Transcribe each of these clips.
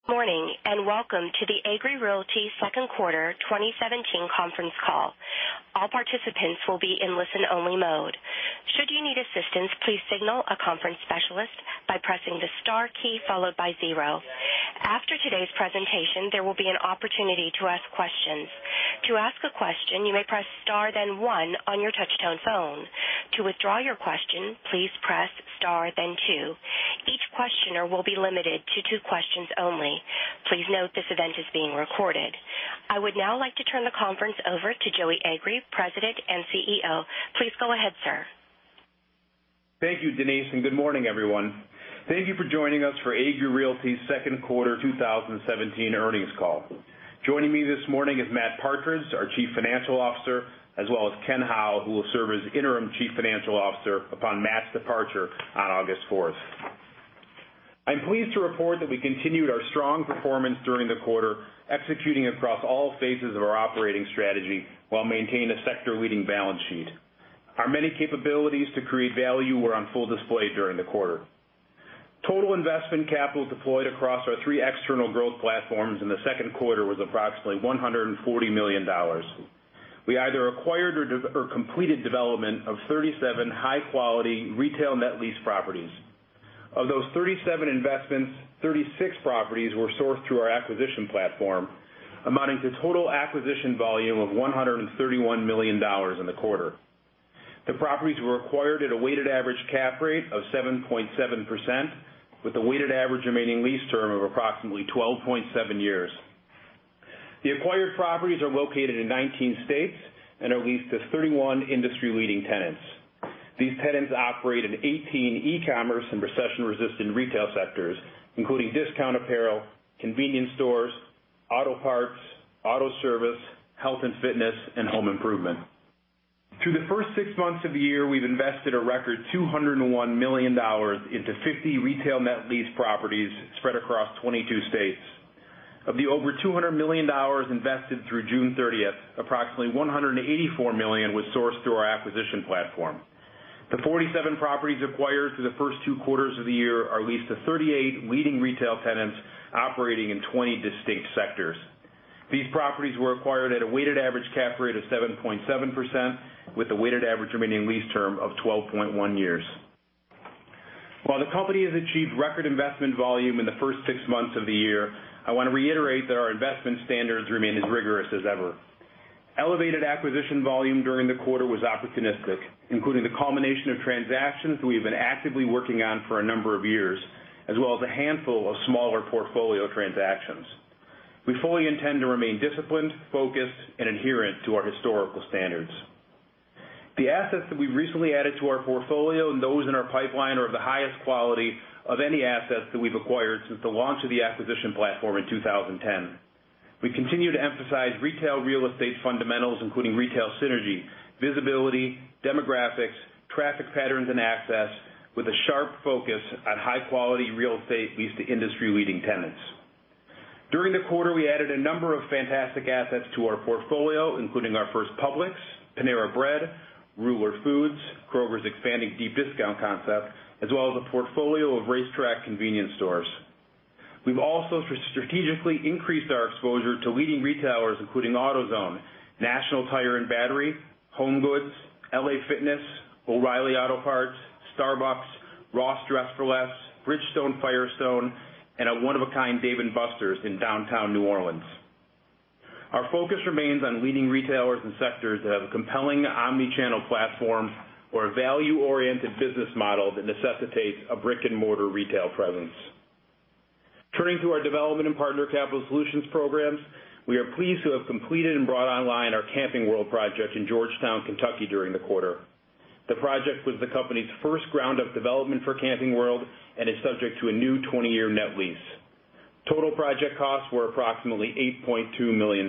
Morning, welcome to the Agree Realty second quarter 2017 conference call. All participants will be in listen-only mode. Should you need assistance, please signal a conference specialist by pressing the star key followed by 0. After today's presentation, there will be an opportunity to ask questions. To ask a question, you may press star then 1 on your touch-tone phone. To withdraw your question, please press star then 2. Each questioner will be limited to 2 questions only. Please note this event is being recorded. I would now like to turn the conference over to Joey Agree, President and CEO. Please go ahead, sir. Thank you, Denise, and good morning, everyone. Thank you for joining us for Agree Realty's second quarter 2017 earnings call. Joining me this morning is Matt Partridge, our Chief Financial Officer, as well as Ken Howell, who will serve as Interim Chief Financial Officer upon Matt's departure on August 4th. I'm pleased to report that we continued our strong performance during the quarter, executing across all phases of our operating strategy while maintaining a sector-leading balance sheet. Our many capabilities to create value were on full display during the quarter. Total investment capital deployed across our 3 external growth platforms in the second quarter was approximately $140 million. We either acquired or completed development of 37 high-quality retail net lease properties. Of those 37 investments, 36 properties were sourced through our acquisition platform, amounting to total acquisition volume of $131 million in the quarter. The properties were acquired at a weighted average cap rate of 7.7%, with a weighted average remaining lease term of approximately 12.7 years. The acquired properties are located in 19 states and are leased to 31 industry-leading tenants. These tenants operate in 18 e-commerce and recession-resistant retail sectors, including discount apparel, convenience stores, auto parts, auto service, health and fitness, and home improvement. Through the first 6 months of the year, we've invested a record $201 million into 50 retail net lease properties spread across 22 states. Of the over $200 million invested through June 30th, approximately $184 million was sourced through our acquisition platform. The 47 properties acquired through the first 2 quarters of the year are leased to 38 leading retail tenants operating in 20 distinct sectors. These properties were acquired at a weighted average cap rate of 7.7%, with a weighted average remaining lease term of 12.1 years. While the company has achieved record investment volume in the first 6 months of the year, I want to reiterate that our investment standards remain as rigorous as ever. Elevated acquisition volume during the quarter was opportunistic, including the culmination of transactions that we've been actively working on for a number of years, as well as a handful of smaller portfolio transactions. We fully intend to remain disciplined, focused, and adherent to our historical standards. The assets that we've recently added to our portfolio and those in our pipeline are of the highest quality of any assets that we've acquired since the launch of the acquisition platform in 2010. We continue to emphasize retail real estate fundamentals, including retail synergy, visibility, demographics, traffic patterns, and access, with a sharp focus on high-quality real estate leased to industry-leading tenants. During the quarter, we added a number of fantastic assets to our portfolio, including our first Publix, Panera Bread, Ruler Foods, Kroger's expanding deep discount concept, as well as a portfolio of RaceTrac convenience stores. We've also strategically increased our exposure to leading retailers including AutoZone, National Tire and Battery, HomeGoods, LA Fitness, O'Reilly Auto Parts, Starbucks, Ross Dress for Less, Bridgestone Firestone, and a one-of-a-kind Dave & Buster's in downtown New Orleans. Our focus remains on leading retailers and sectors that have a compelling omni-channel platform or a value-oriented business model that necessitates a brick-and-mortar retail presence. Turning to our development and partner capital solutions programs, we are pleased to have completed and brought online our Camping World project in Georgetown, Kentucky during the quarter. The project was the company's first ground-up development for Camping World and is subject to a new 20-year net lease. Total project costs were approximately $8.2 million.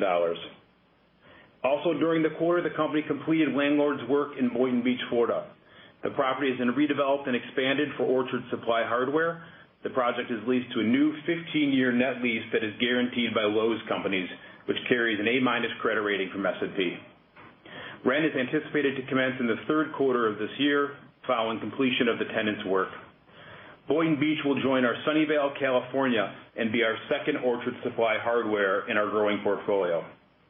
Also during the quarter, the company completed landlord's work in Boynton Beach, Florida. The property has been redeveloped and expanded for Orchard Supply Hardware. The project is leased to a new 15-year net lease that is guaranteed by Lowe's Companies, which carries an A- credit rating from S&P. Rent is anticipated to commence in the third quarter of this year, following completion of the tenant's work. Boynton Beach will join our Sunnyvale, California, and be our second Orchard Supply Hardware in our growing portfolio.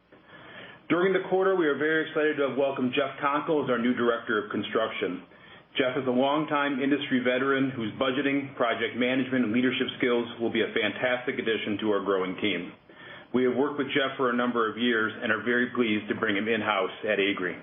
During the quarter, we are very excited to have welcomed Jeff Conkle as our new Director of Construction. Jeff is a longtime industry veteran whose budgeting, project management, and leadership skills will be a fantastic addition to our growing team. We have worked with Jeff for a number of years and are very pleased to bring him in-house at Agree.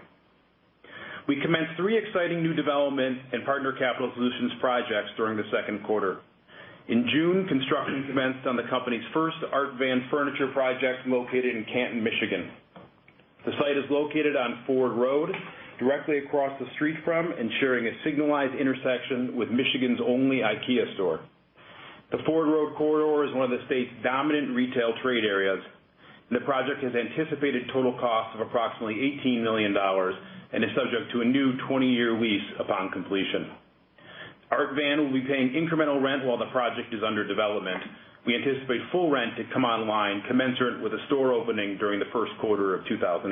We commenced 3 exciting new development and Partner Capital Solutions projects during the second quarter. In June, construction commenced on the company's first Art Van Furniture project located in Canton, Michigan. The site is located on Ford Road, directly across the street from and sharing a signalized intersection with Michigan's only IKEA store. The Ford Road corridor is one of the state's dominant retail trade areas, and the project has anticipated total cost of approximately $18 million and is subject to a new 20-year lease upon completion. Art Van will be paying incremental rent while the project is under development. We anticipate full rent to come online commensurate with a store opening during the first quarter of 2018.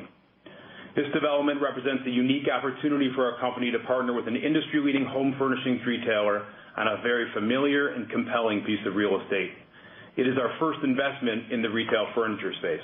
This development represents a unique opportunity for our company to partner with an industry-leading home furnishings retailer on a very familiar and compelling piece of real estate. It is our first investment in the retail furniture space.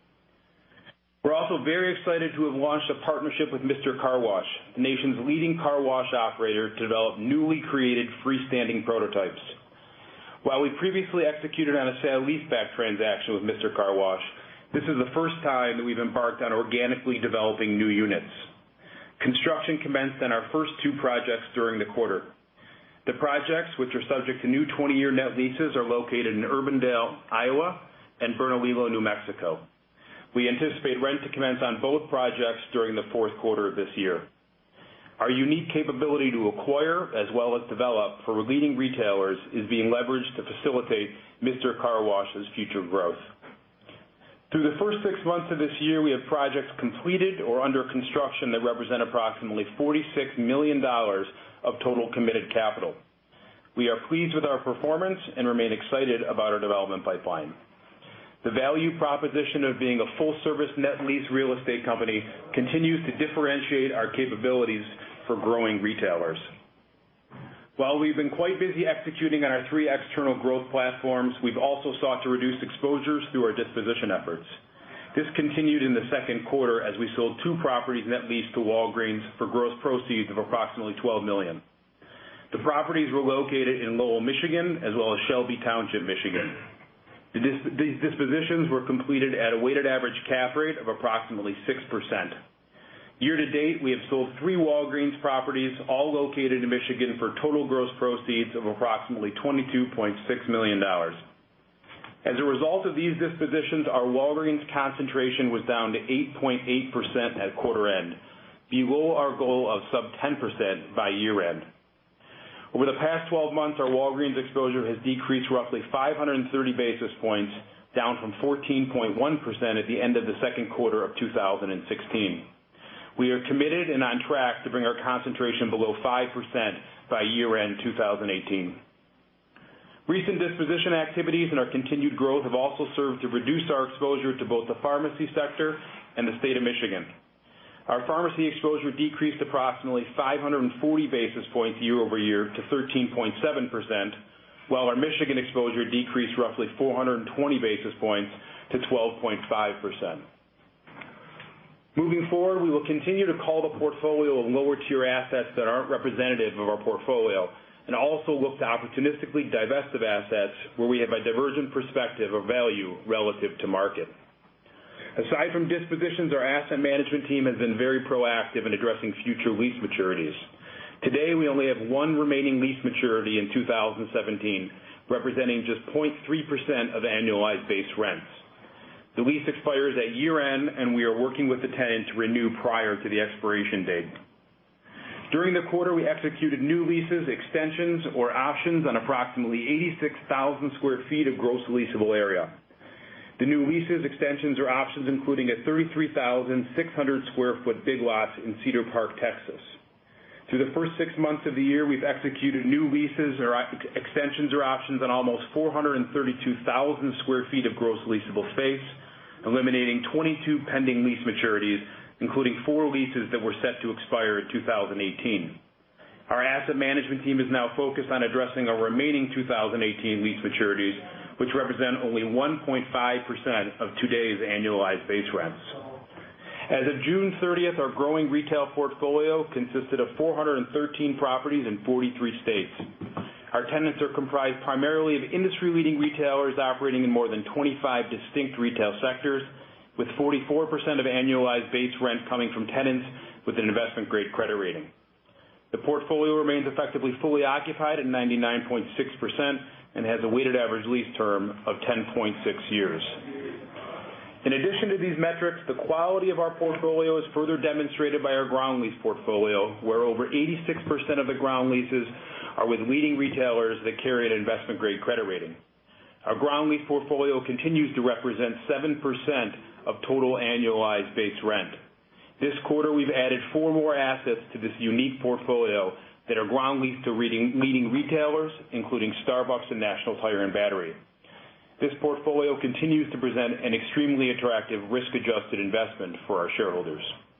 We're also very excited to have launched a partnership with Mister Car Wash, the nation's leading car wash operator, to develop newly created freestanding prototypes. While we previously executed on a sale-leaseback transaction with Mister Car Wash, this is the first time that we've embarked on organically developing new units. Construction commenced on our first 2 projects during the quarter. The projects, which are subject to new 20-year net leases, are located in Urbandale, Iowa, and Bernalillo, New Mexico. We anticipate rent to commence on both projects during the fourth quarter of this year. Our unique capability to acquire as well as develop for leading retailers is being leveraged to facilitate Mister Car Wash's future growth. Through the first 6 months of this year, we have projects completed or under construction that represent approximately $46 million of total committed capital. We are pleased with our performance and remain excited about our development pipeline. The value proposition of being a full-service net lease real estate company continues to differentiate our capabilities for growing retailers. While we've been quite busy executing on our 3 external growth platforms, we've also sought to reduce exposures through our disposition efforts. This continued in the second quarter as we sold 2 properties net leased to Walgreens for gross proceeds of approximately $12 million. The properties were located in Lowell, Michigan, as well as Shelby Township, Michigan. These dispositions were completed at a weighted average cap rate of approximately 6%. Year to date, we have sold 3 Walgreens properties, all located in Michigan, for total gross proceeds of approximately $22.6 million. As a result of these dispositions, our Walgreens concentration was down to 8.8% at quarter end, below our goal of sub 10% by year end. Over the past 12 months, our Walgreens exposure has decreased roughly 530 basis points, down from 14.1% at the end of the second quarter of 2016. We are committed and on track to bring our concentration below 5% by year-end 2018. Recent disposition activities and our continued growth have also served to reduce our exposure to both the pharmacy sector and the state of Michigan. Our pharmacy exposure decreased approximately 540 basis points year-over-year to 13.7%, while our Michigan exposure decreased roughly 420 basis points to 12.5%. Moving forward, we will continue to cull the portfolio of lower-tier assets that aren't representative of our portfolio and also look to opportunistically divest of assets where we have a divergent perspective of value relative to market. Aside from dispositions, our asset management team has been very proactive in addressing future lease maturities. Today, we only have 1 remaining lease maturity in 2017, representing just 0.3% of annualized base rents. The lease expires at year-end, and we are working with the tenant to renew prior to the expiration date. During the quarter, we executed new leases, extensions, or options on approximately 86,000 square feet of gross leasable area. The new leases, extensions, or options including a 33,600 square foot Big Lots in Cedar Park, Texas. Through the first 6 months of the year, we've executed new leases or extensions or options on almost 432,000 square feet of gross leasable space, eliminating 22 pending lease maturities, including 4 leases that were set to expire in 2018. Our asset management team is now focused on addressing our remaining 2018 lease maturities, which represent only 1.5% of today's annualized base rents. As of June 30th, our growing retail portfolio consisted of 413 properties in 43 states. Our tenants are comprised primarily of industry-leading retailers operating in more than 25 distinct retail sectors, with 44% of annualized base rent coming from tenants with an investment-grade credit rating. The portfolio remains effectively fully occupied at 99.6% and has a weighted average lease term of 10.6 years. In addition to these metrics, the quality of our portfolio is further demonstrated by our ground lease portfolio, where over 86% of the ground leases are with leading retailers that carry an investment-grade credit rating. Our ground lease portfolio continues to represent 7% of total annualized base rent. This quarter, we've added 4 more assets to this unique portfolio that are ground leased to leading retailers, including Starbucks and National Tire and Battery. This portfolio continues to present an extremely attractive risk-adjusted investment for our shareholders.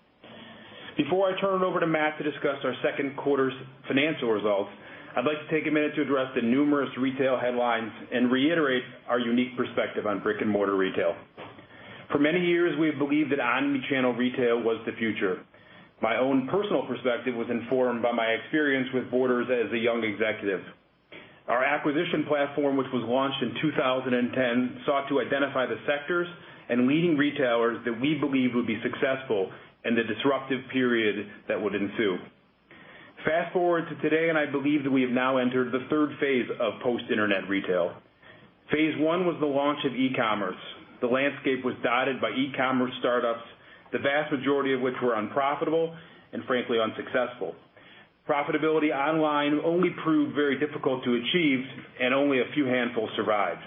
Before I turn it over to Matt to discuss our second quarter's financial results, I'd like to take a minute to address the numerous retail headlines and reiterate our unique perspective on brick-and-mortar retail. For many years, we've believed that omni-channel retail was the future. My own personal perspective was informed by my experience with Borders as a young executive. Our acquisition platform, which was launched in 2010, sought to identify the sectors and leading retailers that we believed would be successful in the disruptive period that would ensue. Fast forward to today, I believe that we have now entered the third phase of post-internet retail. Phase 1 was the launch of e-commerce. The landscape was dotted by e-commerce startups, the vast majority of which were unprofitable and frankly unsuccessful. Profitability online only proved very difficult to achieve, and only a few handfuls survived.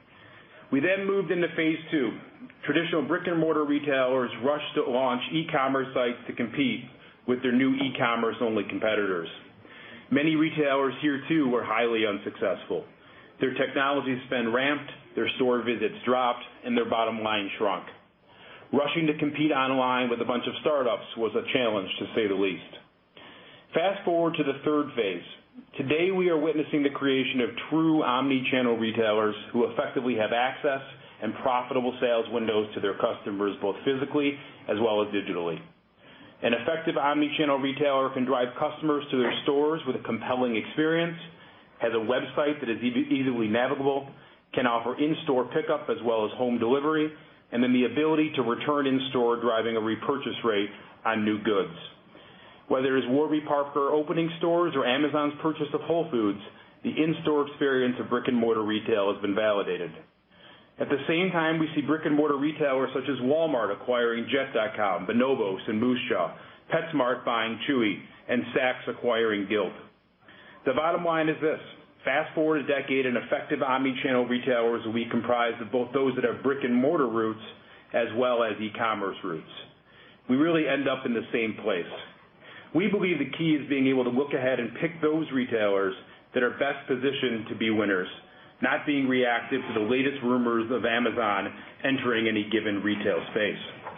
We then moved into phase 2. Traditional brick-and-mortar retailers rushed to launch e-commerce sites to compete with their new e-commerce only competitors. Many retailers here too were highly unsuccessful. Their technology spend ramped, their store visits dropped, and their bottom line shrunk. Rushing to compete online with a bunch of startups was a challenge, to say the least. Fast forward to the third phase. Today, we are witnessing the creation of true omni-channel retailers who effectively have access and profitable sales windows to their customers, both physically as well as digitally. An effective omni-channel retailer can drive customers to their stores with a compelling experience, has a website that is easily navigable, can offer in-store pickup as well as home delivery, and then the ability to return in-store, driving a repurchase rate on new goods. Whether it is Warby Parker opening stores or Amazon's purchase of Whole Foods, the in-store experience of brick-and-mortar retail has been validated. At the same time, we see brick-and-mortar retailers such as Walmart acquiring Jet.com, Bonobos and Moosejaw, PetSmart buying Chewy, and Saks acquiring Guild. The bottom line is this. Fast forward a decade, and effective omni-channel retailers will be comprised of both those that have brick-and-mortar roots as well as e-commerce roots. We really end up in the same place. We believe the key is being able to look ahead and pick those retailers that are best positioned to be winners, not being reactive to the latest rumors of Amazon entering any given retail space.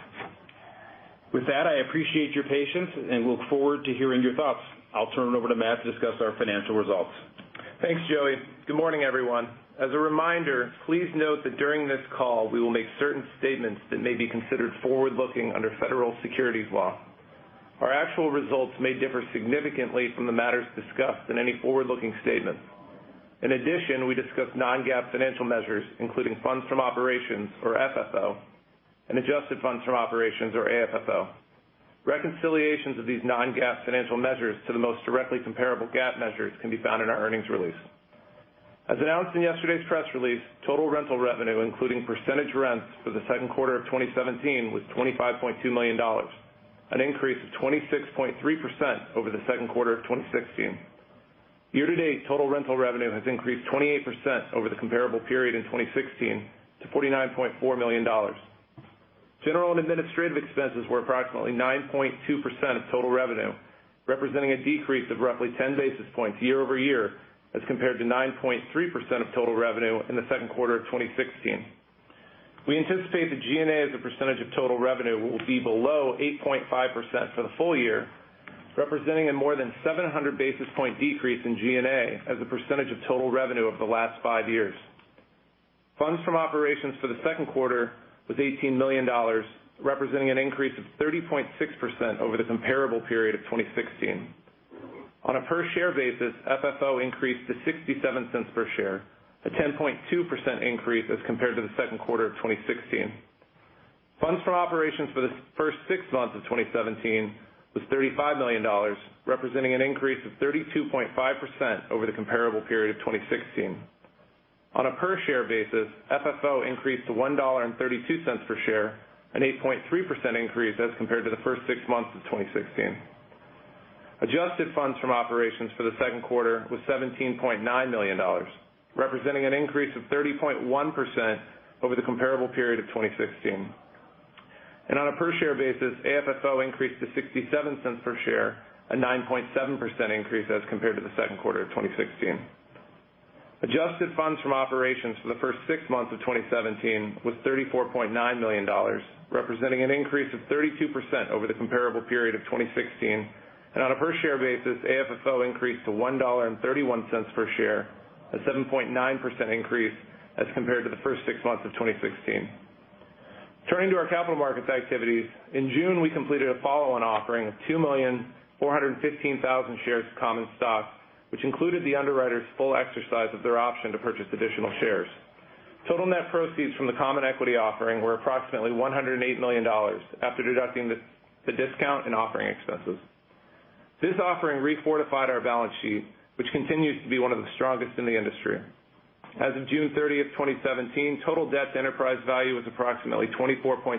With that, I appreciate your patience and look forward to hearing your thoughts. I'll turn it over to Matt to discuss our financial results. Thanks, Joey. Good morning, everyone. As a reminder, please note that during this call, we will make certain statements that may be considered forward-looking under federal securities law. Our actual results may differ significantly from the matters discussed in any forward-looking statement. In addition, we discuss non-GAAP financial measures, including funds from operations, or FFO, and adjusted funds from operations, or AFFO. Reconciliations of these non-GAAP financial measures to the most directly comparable GAAP measures can be found in our earnings release. As announced in yesterday's press release, total rental revenue, including percentage rents for the second quarter of 2017, was $25.2 million, an increase of 26.3% over the second quarter of 2016. Year-to-date, total rental revenue has increased 28% over the comparable period in 2016 to $49.4 million. General and administrative expenses were approximately 9.2% of total revenue, representing a decrease of roughly 10 basis points year-over-year as compared to 9.3% of total revenue in the second quarter of 2016. We anticipate that G&A as a percentage of total revenue will be below 8.5% for the full year, representing a more than 700 basis point decrease in G&A as a percentage of total revenue over the last 5 years. Funds from operations for the second quarter was $18 million, representing an increase of 30.6% over the comparable period of 2016. On a per-share basis, FFO increased to 67 cents per share, a 10.2% increase as compared to the second quarter of 2016. Funds from operations for the first 6 months of 2017 was $35 million, representing an increase of 32.5% over the comparable period of 2016. On a per-share basis, FFO increased to $1.32 per share, an 8.3% increase as compared to the first 6 months of 2016. Adjusted funds from operations for the second quarter was $17.9 million, representing an increase of 30.1% over the comparable period of 2016. And on a per-share basis, AFFO increased to 67 cents per share, a 9.7% increase as compared to the second quarter of 2016. Adjusted funds from operations for the first 6 months of 2017 was $34.9 million, representing an increase of 32% over the comparable period of 2016. And on a per-share basis, AFFO increased to $1.31 per share, a 7.9% increase as compared to the first 6 months of 2016. Turning to our capital markets activities, in June we completed a follow-on offering of 2,415,000 shares of common stock, which included the underwriters' full exercise of their option to purchase additional shares. Total net proceeds from the common equity offering were approximately $108 million after deducting the discount and offering expenses. This offering refortified our balance sheet, which continues to be one of the strongest in the industry. As of June 30th, 2017, total debt to enterprise value was approximately 24.7%,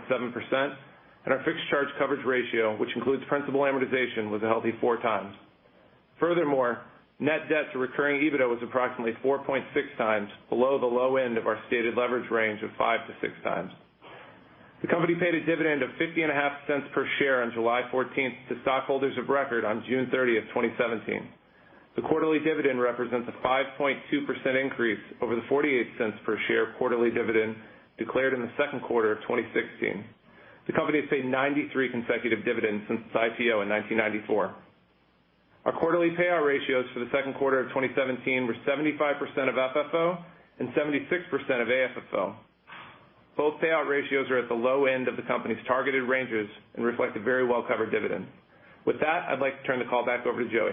and our fixed charge coverage ratio, which includes principal amortization, was a healthy 4 times. Furthermore, net debt to recurring EBITDA was approximately 4.6 times, below the low end of our stated leverage range of 5 to 6 times. The company paid a dividend of 50.5 cents per share on July 14th to stockholders of record on June 30th, 2017. The quarterly dividend represents a 5.2% increase over the 48 cents per share quarterly dividend declared in the second quarter of 2016. The company has paid 93 consecutive dividends since its IPO in 1994. Our quarterly payout ratios for the second quarter of 2017 were 75% of FFO and 76% of AFFO. Both payout ratios are at the low end of the company's targeted ranges and reflect a very well-covered dividend. With that, I'd like to turn the call back over to Joey.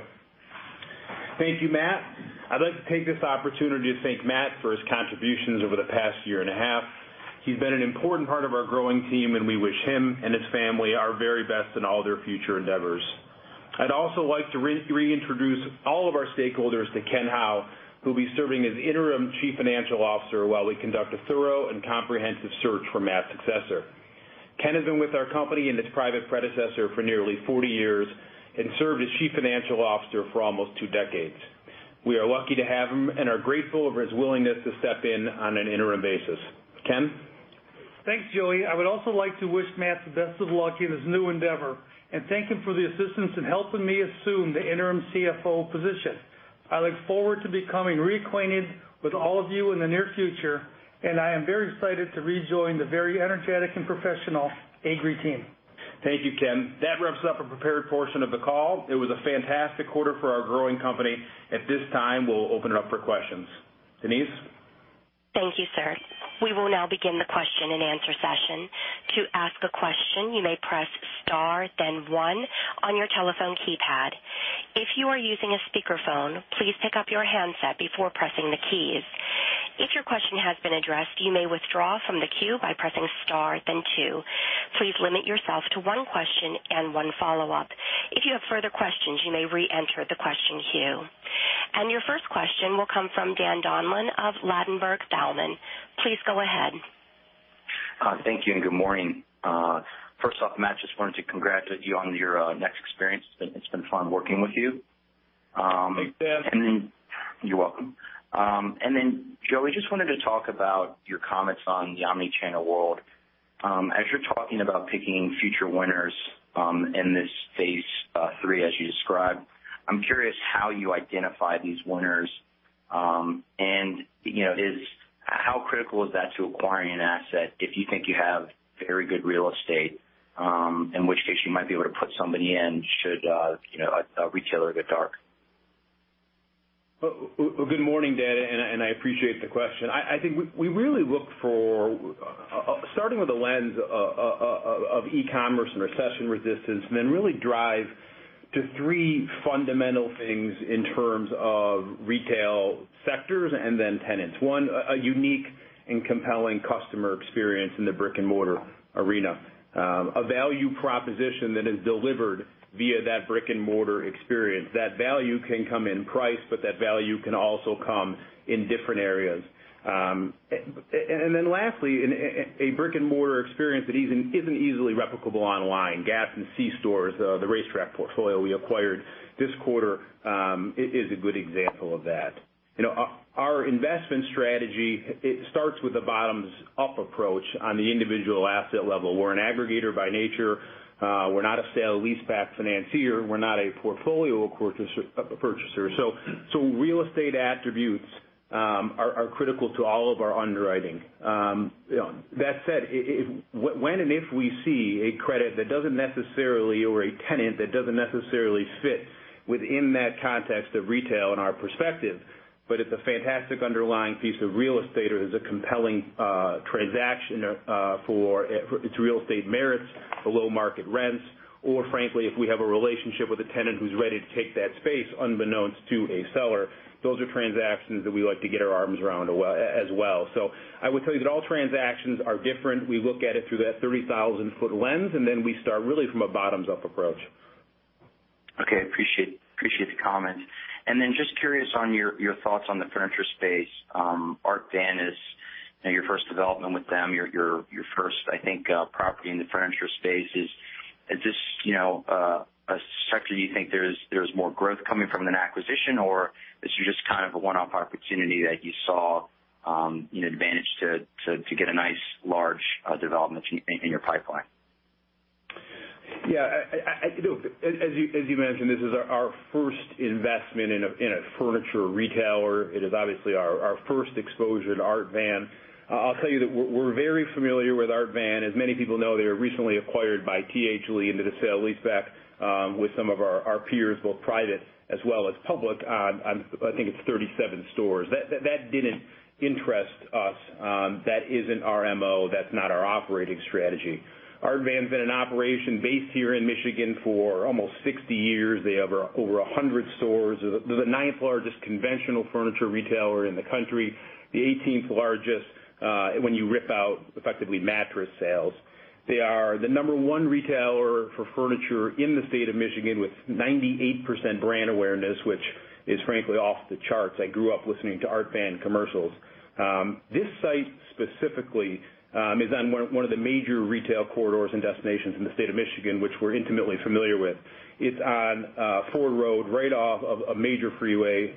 Thank you, Matt. I'd like to take this opportunity to thank Matt for his contributions over the past year and a half. He's been an important part of our growing team, and we wish him and his family our very best in all their future endeavors. I'd also like to reintroduce all of our stakeholders to Ken Howe, who will be serving as interim Chief Financial Officer while we conduct a thorough and comprehensive search for Matt's successor. Ken has been with our company and its private predecessor for nearly 40 years and served as Chief Financial Officer for almost 2 decades. We are lucky to have him and are grateful for his willingness to step in on an interim basis. Ken? Thanks, Joey. I would also like to wish Matt the best of luck in his new endeavor and thank him for the assistance in helping me assume the interim CFO position. I look forward to becoming reacquainted with all of you in the near future, and I am very excited to rejoin the very energetic and professional Agree team. Thank you, Ken. That wraps up a prepared portion of the call. It was a fantastic quarter for our growing company. At this time, we'll open it up for questions. Denise? Thank you, sir. We will now begin the question and answer session. To ask a question, you may press star, then 1 on your telephone keypad. If you are using a speakerphone, please pick up your handset before pressing the keys. If your question has been addressed, you may withdraw from the queue by pressing star, then 2. Please limit yourself to 1 question and 1 follow-up. If you have further questions, you may re-enter the question queue. And your first question will come from Dan Donlan of Ladenburg Thalmann. Please go ahead. Thank you and good morning. First off, Matt, just wanted to congratulate you on your next experience. It's been fun working with you. Thanks, Dan. And then, you're welcome. And then, Joey, just wanted to talk about your comments on the omni-channel world. As you're talking about picking future winners in this phase 3, as you described, I'm curious how you identify these winners, and how critical is that to acquiring an asset if you think you have very good real estate in which case you might be able to put somebody in should a retailer get dark? Well, good morning, Dan, and I appreciate the question. I think we really look for, starting with a lens of e-commerce and recession resistance, and then really drive to three fundamental things in terms of retail sectors and then tenants. One, a unique and compelling customer experience in the brick and mortar arena. A value proposition that is delivered via that brick and mortar experience. That value can come in price, but that value can also come in different areas. And then lastly, a brick and mortar experience that isn't easily replicable online. Gas and C-stores, the racetrack portfolio we acquired this quarter, is a good example of that. Our investment strategy, it starts with a bottoms-up approach on the individual asset level. We're an aggregator by nature. We're not a sale-leaseback financier. We're not a portfolio purchaser. So real estate attributes are critical to all of our underwriting. That said, when and if we see a credit that doesn't necessarily, or a tenant that doesn't necessarily fit within that context of retail in our perspective, but it's a fantastic underlying piece of real estate or is a compelling transaction for its real estate merits, below market rents, or frankly, if we have a relationship with a tenant who's ready to take that space unbeknownst to a seller, those are transactions that we like to get our arms around as well. So I would tell you that all transactions are different. We look at it through that 30,000-foot lens, and then we start really from a bottoms-up approach. Okay, appreciate the comment. And then just curious on your thoughts on the furniture space. Art Van is your first development with them, your first, I think, property in the furniture space. Is this, a sector you think there's more growth coming from an acquisition, or is it just kind of a one-off opportunity that you saw, advantage to get a nice large development in your pipeline? Yeah, as you mentioned, this is our first investment in a furniture retailer. It is obviously our first exposure to Art Van. I'll tell you that we're very familiar with Art Van. As many people know, they were recently acquired by T.H. Lee into the sale-leaseback with some of our peers, both private as well as public, on I think it's 37 stores. That didn't interest us. That isn't our MO. That's not our operating strategy. Art Van's been in operation based here in Michigan for almost 60 years. They have over 100 stores. They're the 9th largest conventional furniture retailer in the country, the 18th largest when you rip out effectively mattress sales. They are the number one retailer for furniture in the state of Michigan with 98% brand awareness, which is frankly off the charts. I grew up listening to Art Van commercials. This site specifically is on one of the major retail corridors and destinations in the state of Michigan, which we're intimately familiar with. It's on Ford Road, right off of a major freeway,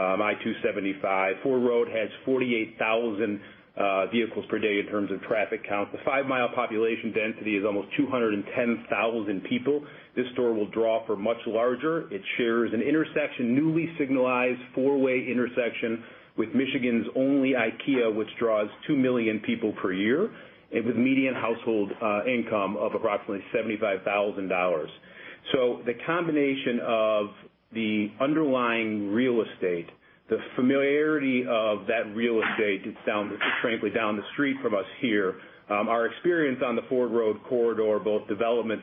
I-275. Ford Road has 48,000 vehicles per day in terms of traffic count. The 5-mile population density is almost 210,000 people. This store will draw for much larger. It shares an intersection, newly signalized 4-way intersection with Michigan's only IKEA, which draws 2 million people per year, and with median household income of approximately $75,000. So the combination of the underlying real estate, the familiarity of that real estate, it's frankly down the street from us here, our experience on the Ford Road corridor, both development,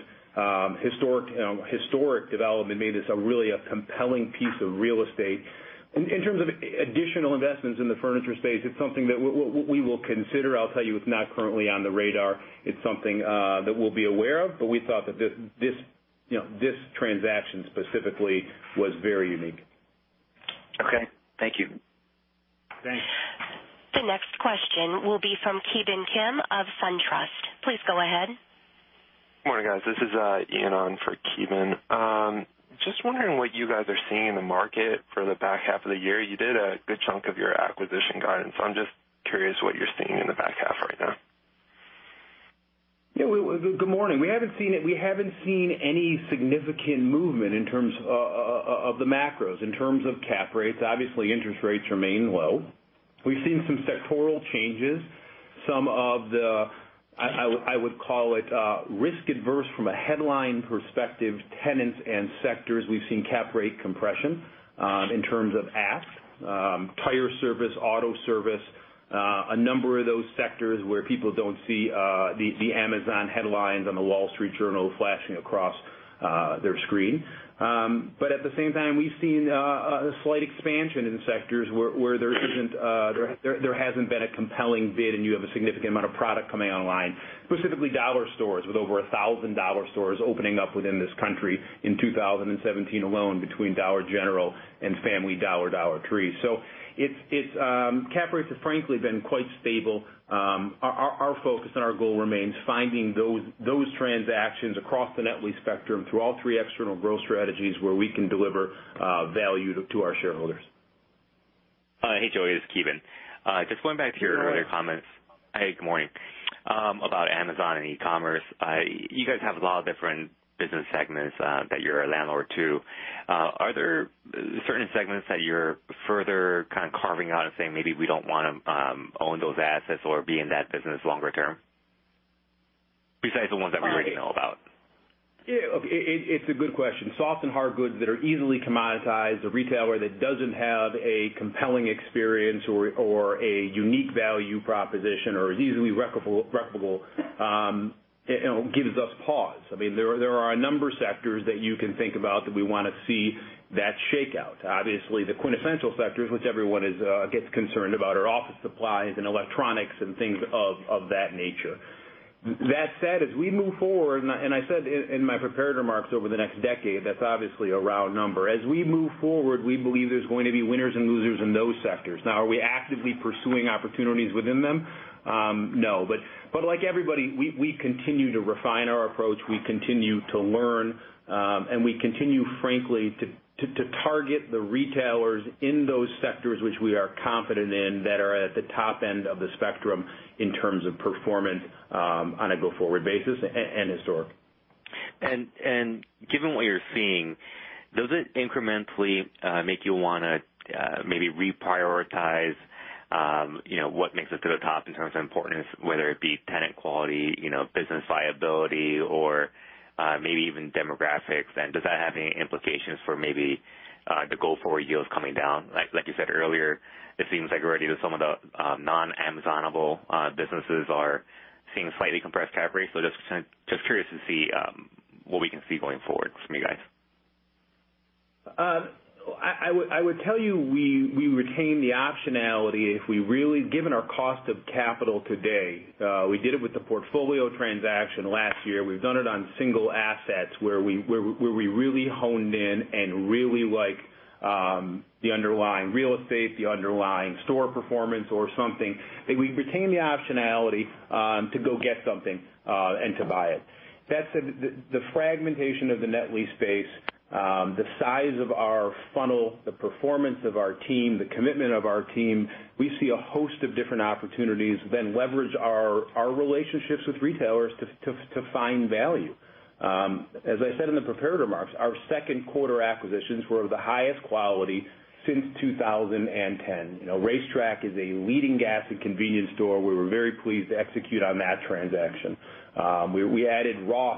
historic development, made this really a compelling piece of real estate. In terms of additional investments in the furniture space, it's something that we will consider. I'll tell you, it's not currently on the radar. It's something that we'll be aware of, but we thought that this transaction specifically was very unique. Okay, thank you. Thanks. The next question will be from Ki Bin Kim of SunTrust. Please go ahead. Good morning, guys. This is Ian on for Ki Bin. Just wondering what you guys are seeing in the market for the back half of the year. You did a good chunk of your acquisition guidance, so I'm just curious what you're seeing in the back half right now. Yeah, good morning. We haven't seen any significant movement in terms of the macros. In terms of cap rates, obviously interest rates remain low. We've seen some sectoral changes. Some of the I would call it risk adverse from a headline perspective, tenants and sectors. We've seen cap rate compression in terms of ask, tire service, auto service, a number of those sectors where people don't see the Amazon headlines on the Wall Street Journal flashing across their screen. But at the same time, we've seen a slight expansion in sectors where there hasn't been a compelling bid, and you have a significant amount of product coming online. Specifically, dollar stores, with over 1,000 dollar stores opening up within this country in 2017 alone, between Dollar General and Family Dollar, Dollar Tree. So it's cap rates have frankly been quite stable. Our focus and our goal remains finding those transactions across the net lease spectrum through all three external growth strategies where we can deliver value to our shareholders. Hey, Joey, this is Keevan. Just going back to your earlier comments. Hey, good morning. About Amazon and e-commerce. You guys have a lot of different business segments that you're a landlord to. Are there certain segments that you're further kind of carving out and saying maybe we don't want to own those assets or be in that business longer term, besides the ones that we already know about? Yeah, it's a good question. Soft and hard goods that are easily commoditized, a retailer that doesn't have a compelling experience or a unique value proposition or is easily replicable, gives us pause. I mean, there are a number of sectors that you can think about that we want to see that shakeout. Obviously, the quintessential sectors, which everyone gets concerned about, are office supplies and electronics and things of that nature. That said, as we move forward, and I said in my prepared remarks over the next decade, that's obviously a round number. As we move forward, we believe there's going to be winners and losers in those sectors. Now, are we actively pursuing opportunities within them? No. But like everybody, we continue to refine our approach. We continue to learn, and we continue, frankly, to target the retailers in those sectors which we are confident in that are at the top end of the spectrum in terms of performance on a go-forward basis and historic. And given what you're seeing, does it incrementally make you want to maybe reprioritize what makes it to the top in terms of importance, whether it be tenant quality, business viability, or maybe even demographics? And does that have any implications for maybe the go-forward yields coming down? Like you said earlier, it seems like already some of the non-Amazonable businesses are seeing slightly compressed cap rates. So just curious to see what we can see going forward from you guys. I would tell you we retain the optionality if we really, given our cost of capital today, we did it with the portfolio transaction last year. We've done it on single assets where we really honed in and really like the underlying real estate, the underlying store performance or something. We retain the optionality to go get something and to buy it. That said, the fragmentation of the net lease space, the size of our funnel, the performance of our team, the commitment of our team, we see a host of different opportunities, then leverage our relationships with retailers to find value. As I said in the prepared remarks, our second quarter acquisitions were of the highest quality since 2010. Racetrack is a leading gas and convenience store. We were very pleased to execute on that transaction. We added Ross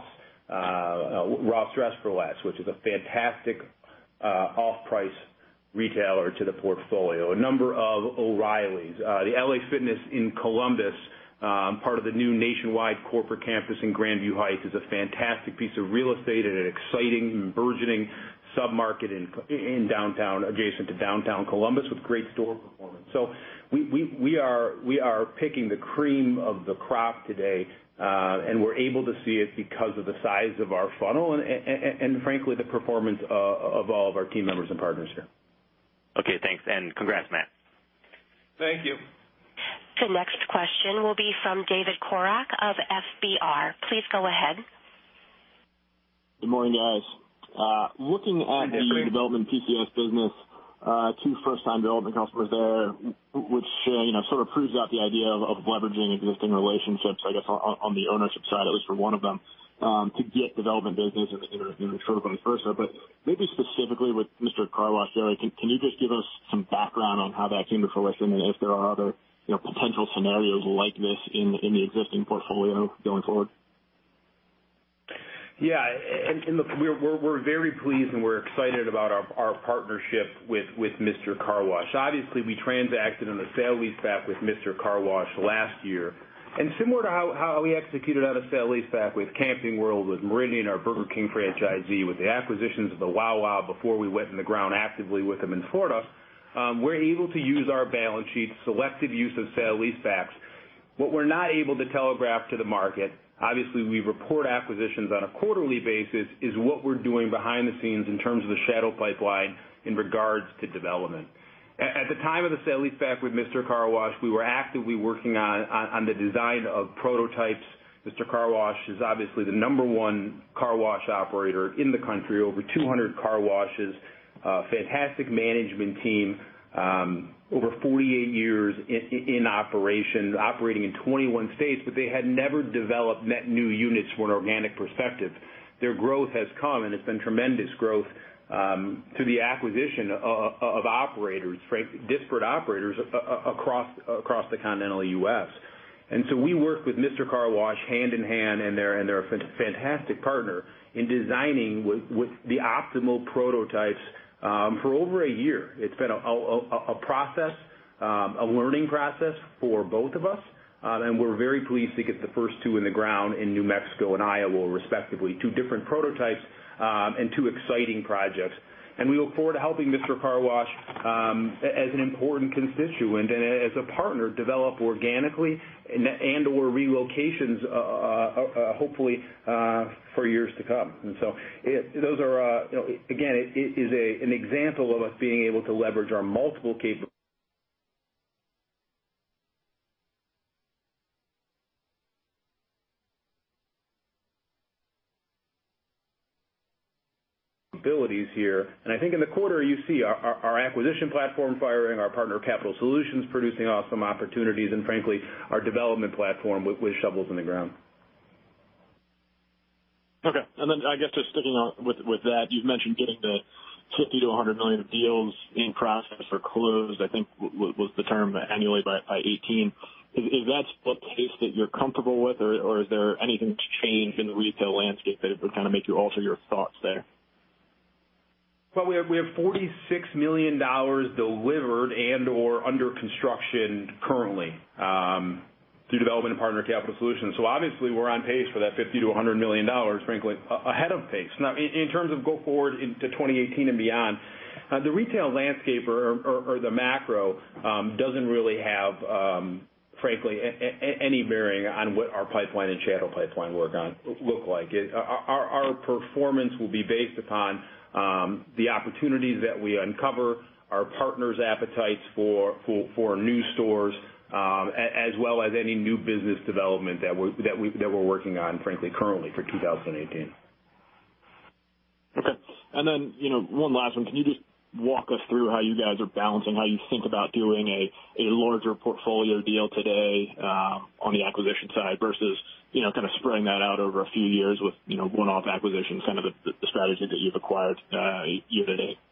Dress for Less, which is a fantastic off-price retailer to the portfolio. A number of O'Reilly's. The LA Fitness in Columbus, part of the new nationwide corporate campus in Grandview Heights, is a fantastic piece of real estate in an exciting and burgeoning sub-market in downtown, adjacent to downtown Columbus, with great store performance. So we are picking the cream of the crop today, and we're able to see it because of the size of our funnel and frankly, the performance of all of our team members and partners here. Okay, thanks, and congrats, Matt. Thank you. The next question will be from David Korak of FBR. Please go ahead. Good morning, guys. Looking at the development PCS business, two first-time development customers there, which sort of proves out the idea of leveraging existing relationships, I guess, on the ownership side, at least for one of them, to get development business and sort of vice versa. But maybe specifically with Mr. Car Wash, Joey, can you just give us some background on how that came to fruition and if there are other potential scenarios like this in the existing portfolio going forward? Yeah, and look, we're very pleased and we're excited about our partnership with Mr. Car Wash. Obviously, we transacted on a sale-leaseback with Mr. Car Wash last year. And similar to how we executed on a sale-leaseback with Camping World, with Meridian, our Burger King franchisee, with the acquisitions of the Wow Wow before we went in the ground actively with them in Florida, we're able to use our balance sheet, selective use of sale-leasebacks. What we're not able to telegraph to the market, obviously we report acquisitions on a quarterly basis, is what we're doing behind the scenes in terms of the shadow pipeline in regards to development. At the time of the sale-leaseback with Mr. Car Wash, we were actively working on the design of prototypes. Mr. Car Wash is obviously the number one car wash operator in the country, over 200 car washes, fantastic management team, over 48 years in operation, operating in 21 states, but they had never developed net new units from an organic perspective. Their growth has come, and it's been tremendous growth through the acquisition of operators, disparate operators across the continental U.S. And so we worked with Mr. Car Wash hand in hand, and they're a fantastic partner in designing with the optimal prototypes for over a year. It's been a process, a learning process for both of us, and we're very pleased to get the first two in the ground in New Mexico and Iowa, respectively, two different prototypes and two exciting projects. And we look forward to helping Mr. Car Wash as an important constituent and as a partner develop organically and or relocations, hopefully, for years to come. And so those are, again, it is an example of us being able to leverage our multiple capabilities here. And I think in the quarter you see our acquisition platform firing, our partner Capital Solutions producing awesome opportunities, and frankly, our development platform with shovels in the ground. Okay. And then I guess just sticking on with that, you've mentioned getting the $50 to $100 million of deals in process or closed, I think was the term, annually by 18. Is that split pace that you're comfortable with, or is there anything that's changed in the retail landscape that would kind of make you alter your thoughts there? Well, we have $46 million delivered and or under construction currently through development and partner Capital Solutions. So obviously we're on pace for that $50 to $100 million, frankly, ahead of pace. Now, in terms of go forward into 2018 and beyond, the retail landscape or the macro doesn't really have, frankly, any bearing on what our pipeline and shadow pipeline look like. Our performance will be based upon the opportunities that we uncover, our partners' appetites for new stores, as well as any new business development that we're working on, frankly, currently for 2018. Okay. And then, one last one. Can you just walk us through how you guys are balancing, how you think about doing a larger portfolio deal today on the acquisition side versus kind of spreading that out over a few years with one-off acquisitions, kind of the strategy that you've acquired year to date?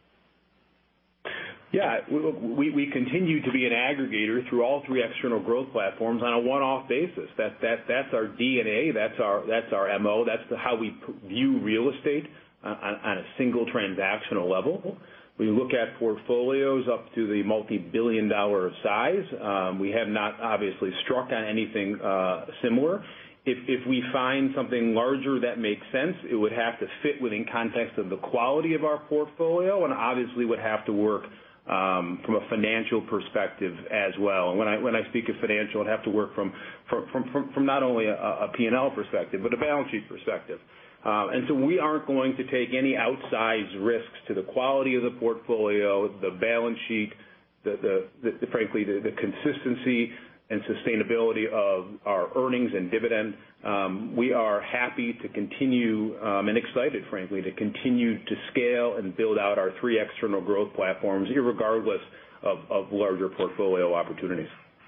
Yeah, we continue to be an aggregator through all three external growth platforms on a one-off basis. That's our DNA. That's our MO. That's how we view real estate on a single transactional level. We look at portfolios up to the multi-billion-dollar size. We have not obviously struck on anything similar. If we find something larger that makes sense, it would have to fit within context of the quality of our portfolio, and obviously would have to work from a financial perspective as well. And when I speak of financial, it would have to work from not only a P&L perspective, but a balance sheet perspective. And so we aren't going to take any outsized risks to the quality of the portfolio, the balance sheet, frankly, the consistency and sustainability of our earnings and dividend. We are happy to continue and excited, frankly, to continue to scale and build out our three external growth platforms, irregardless of larger portfolio opportunities.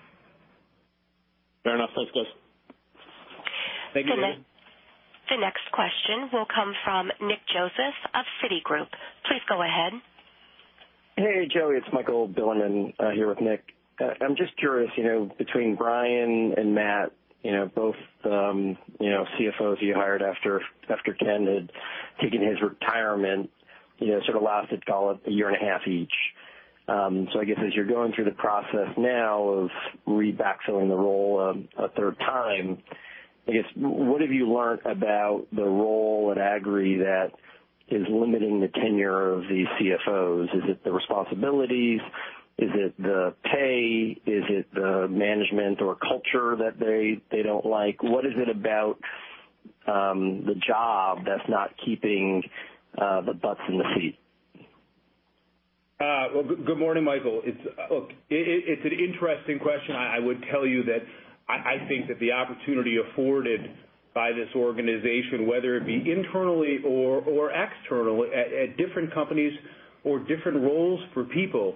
Fair enough. Thanks, guys. Thank you, David. The next question will come from Nick Joseph of Citigroup. Please go ahead. Hey, Joey, it's Michael Bilerman here with Nick. I'm just curious, between Brian and Matt, both CFOs you hired after Ken had taken his retirement, sort of lasted, call it, a year and a half each. So I guess as you're going through the process now of re-backfilling the role a third time, I guess what have you learned about the role at Agri that is limiting the tenure of these CFOs? Is it the responsibilities? Is it the pay? Is it the management or culture that they don't like? What is it about the job that's not keeping the butts in the seat? Well, good morning, Michael. It's an interesting question. I would tell you that I think that the opportunity afforded by this organization, whether it be internally or external, at different companies or different roles for people,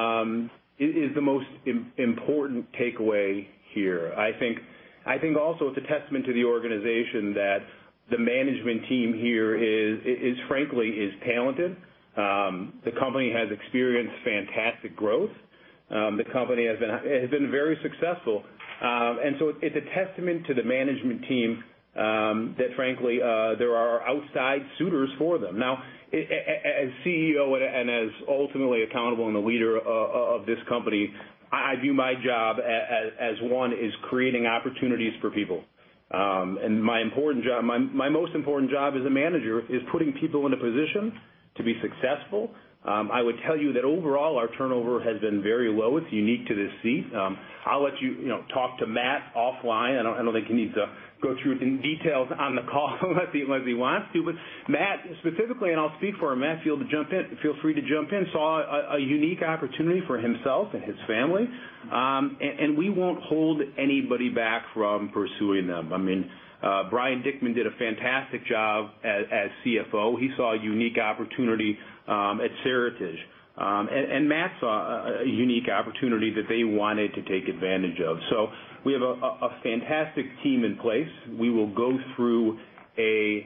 is the most important takeaway here. I think also it's a testament to the organization that the management team here is frankly talented. The company has experienced fantastic growth. The company has been very successful, and so it's a testament to the management team that frankly there are outside suitors for them. Now, as CEO and as ultimately accountable and the leader of this company, I view my job as one is creating opportunities for people. And my most important job as a manager is putting people in a position to be successful. I would tell you that overall our turnover has been very low. It's unique to this seat. I'll let you talk to Matt offline. I don't think he needs to go through in details on the call unless he wants to. But Matt specifically, and I'll speak for him, Matt, feel free to jump in, saw a unique opportunity for himself and his family. And we won't hold anybody back from pursuing them. I mean, Brian Dickman did a fantastic job as CFO. He saw a unique opportunity at Seritage. And Matt saw a unique opportunity that they wanted to take advantage of. So we have a fantastic team in place. We will go through a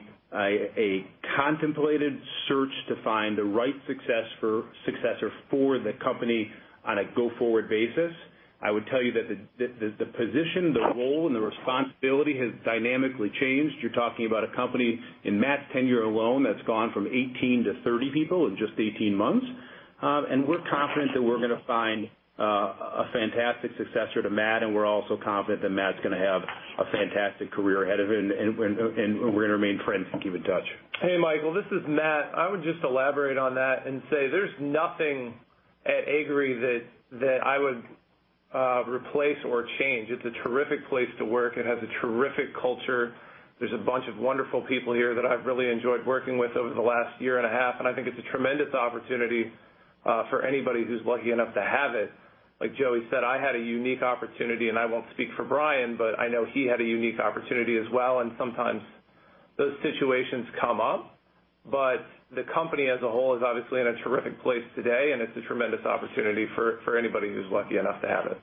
contemplated search to find the right successor for the company on a go-forward basis. I would tell you that the position, the role, and the responsibility has dynamically changed. You're talking about a company in Matt's tenure alone that's gone from 18 to 30 people in just 18 months. And we're confident that we're going to find a fantastic successor to Matt, and we're also confident that Matt's going to have a fantastic career ahead of him, and we're going to remain friends and keep in touch. Hey, Michael, this is Matt. I would just elaborate on that and say there's nothing at Agri that I would replace or change. It's a terrific place to work. It has a terrific culture. There's a bunch of wonderful people here that I've really enjoyed working with over the last year and a half, and I think it's a tremendous opportunity for anybody who's lucky enough to have it. Like Joey said, I had a unique opportunity, and I won't speak for Brian, but I know he had a unique opportunity as well, and sometimes those situations come up. But the company as a whole is obviously in a terrific place today, and it's a tremendous opportunity for anybody who's lucky enough to have it.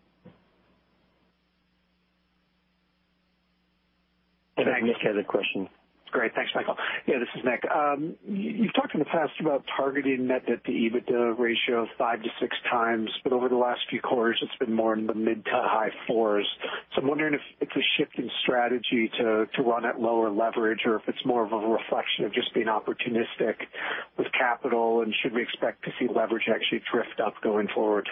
Nick has a question. Great. Thanks, Michael. Yeah, this is Nick. You've talked in the past about targeting net debt to EBITDA ratio of 5 to 6 times, but over the last few quarters, it's been more in the mid to high 4s. So I'm wondering if it's a shift in strategy to run at lower leverage, or if it's more of a reflection of just being opportunistic with capital, and should we expect to see leverage actually drift up going forward?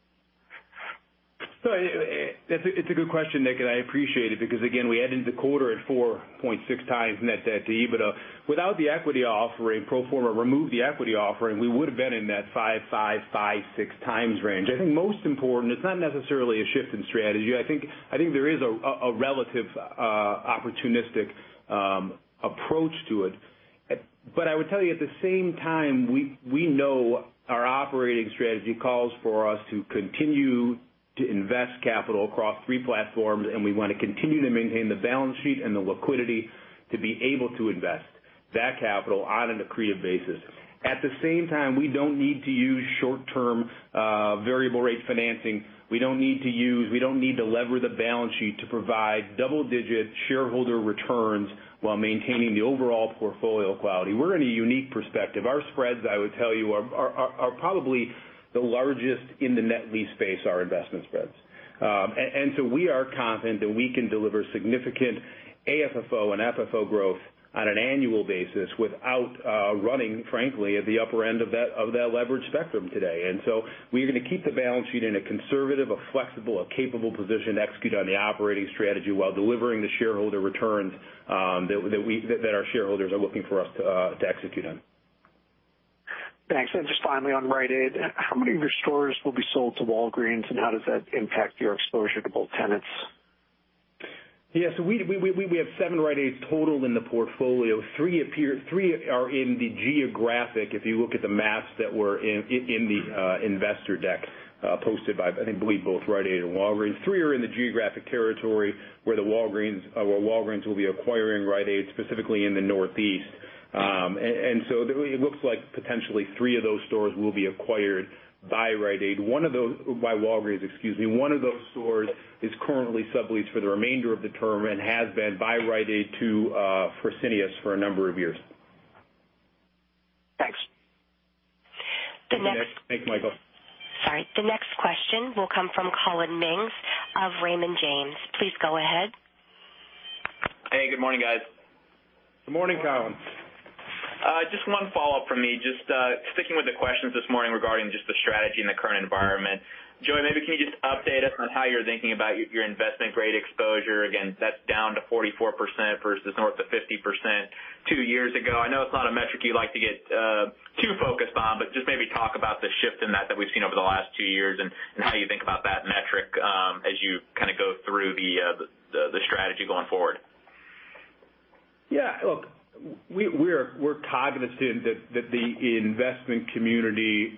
So it's a good question, Nick, and I appreciate it because, again, we ended the quarter at 4.6 times net debt to EBITDA. Without the equity offering, pro forma, remove the equity offering, we would have been in that 5.6 times range. I think most important, it's not necessarily a shift in strategy. I think there is a relative opportunistic approach to it. But I would tell you at the same time, we know our operating strategy calls for us to continue to invest capital across 3 platforms, and we want to continue to maintain the balance sheet and the liquidity to be able to invest that capital on an accretive basis. At the same time, we don't need to use short-term variable rate financing. We don't need to lever the balance sheet to provide double-digit shareholder returns while maintaining the overall portfolio quality. We're in a unique perspective. Our spreads, I would tell you, are probably the largest in the net lease space are investment spreads. We are confident that we can deliver significant AFFO and FFO growth on an annual basis without running, frankly, at the upper end of that leverage spectrum today. We're going to keep the balance sheet in a conservative, a flexible, a capable position to execute on the operating strategy while delivering the shareholder returns that our shareholders are looking for us to execute on. Thanks. Just finally on Rite Aid, how many of your stores will be sold to Walgreens, and how does that impact your exposure to both tenants? Yeah, so we have 7 Rite Aids total in the portfolio. 3 are in the geographic, if you look at the maps that were in the investor deck posted by, I believe, both Rite Aid and Walgreens. 3 are in the geographic territory where Walgreens will be acquiring Rite Aid, specifically in the Northeast. It looks like potentially 3 of those stores will be acquired by Rite Aid. By Walgreens, excuse me. One of those stores is currently subleased for the remainder of the term and has been by Rite Aid to Fresenius for a number of years. Thanks. Thanks, Michael. Sorry. The next question will come from Collin Mings of Raymond James. Please go ahead. Hey, good morning, guys. Good morning, Collin. Just one follow-up from me, just sticking with the questions this morning regarding just the strategy in the current environment. Joey, maybe can you just update us on how you're thinking about your investment-grade exposure? Again, that's down to 44% versus north of 50% 2 years ago. I know it's not a metric you like to get too focused on, but just maybe talk about the shift in that we've seen over the last 2 years and how you think about that metric as you kind of go through the strategy going forward. Yeah, look, we're cognizant that the investment community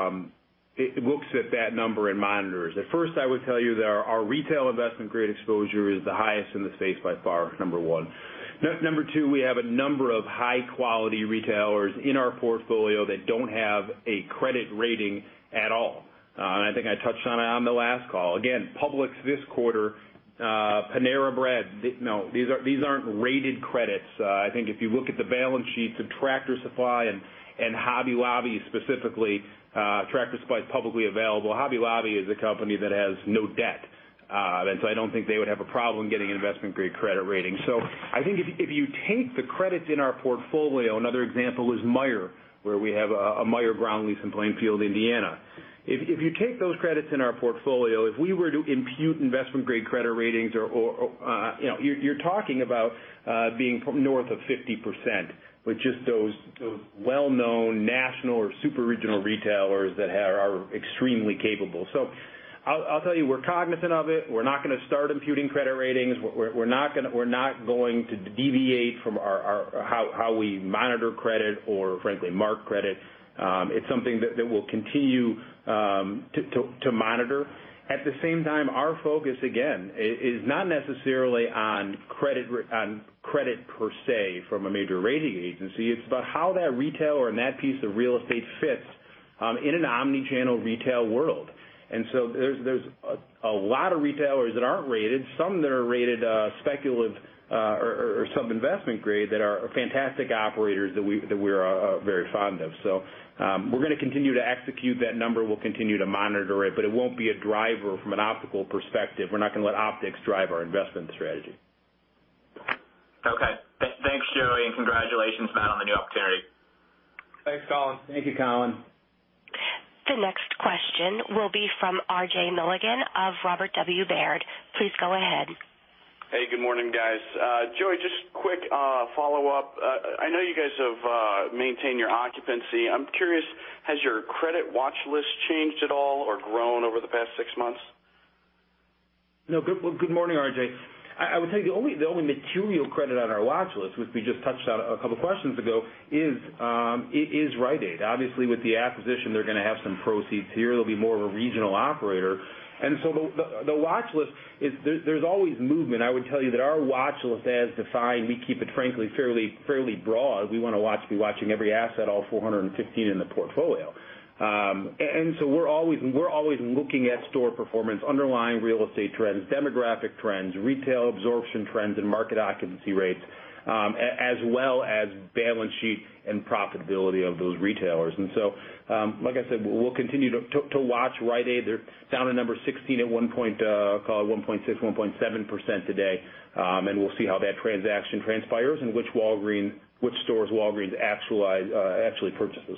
it looks at that number and monitors. At first, I would tell you that our retail investment-grade exposure is the highest in the space by far, number one. Number two, we have a number of high-quality retailers in our portfolio that don't have a credit rating at all. And I think I touched on it on the last call. Again, Publix this quarter, Panera Bread, no, these aren't rated credits. I think if you look at the balance sheets of Tractor Supply and Hobby Lobby specifically, Tractor Supply is publicly available. Hobby Lobby is a company that has no debt. I don't think they would have a problem getting an investment-grade credit rating. I think if you take the credits in our portfolio, another example is Meijer, where we have a Meijer ground lease in Plainfield, Indiana. If you take those credits in our portfolio, if we were to impute investment-grade credit ratings, you're talking about being north of 50%, with just those well-known national or super regional retailers that are extremely capable. I'll tell you, we're cognizant of it. We're not going to start imputing credit ratings. We're not going to deviate from how we monitor credit or, frankly, mark credit. It's something that we'll continue to monitor. At the same time, our focus, again, is not necessarily on credit per se from a major rating agency. It's about how that retailer and that piece of real estate fits in an omni-channel retail world. There's a lot of retailers that aren't rated, some that are rated speculative or sub-investment grade that are fantastic operators that we're very fond of. We're going to continue to execute that number. We'll continue to monitor it, but it won't be a driver from an optical perspective. We're not going to let optics drive our investment strategy. Okay. Thanks, Joey, and congratulations, Matt, on the new opportunity. Thanks, Collin. Thank you, Collin. The next question will be from R.J. Milligan of Robert W. Baird. Please go ahead. Hey, good morning, guys. Joey, just quick follow-up. I know you guys have maintained your occupancy. I'm curious, has your credit watch list changed at all or grown over the past 6 months? No. Good morning, R.J. I would tell you the only material credit on our watch list, which we just touched on a couple questions ago, is Rite Aid. Obviously, with the acquisition, they're going to have some proceeds here. They'll be more of a regional operator. The watch list, there's always movement. I would tell you that our watch list, as defined, we keep it, frankly, fairly broad. We want to be watching every asset, all 415 in the portfolio. So we're always looking at store performance, underlying real estate trends, demographic trends, retail absorption trends, and market occupancy rates, as well as balance sheet and profitability of those retailers. So, like I said, we'll continue to watch Rite Aid. They're down to number 16 at one point, call it 1.6, 1.7% today, and we'll see how that transaction transpires and which stores Walgreens actually purchases.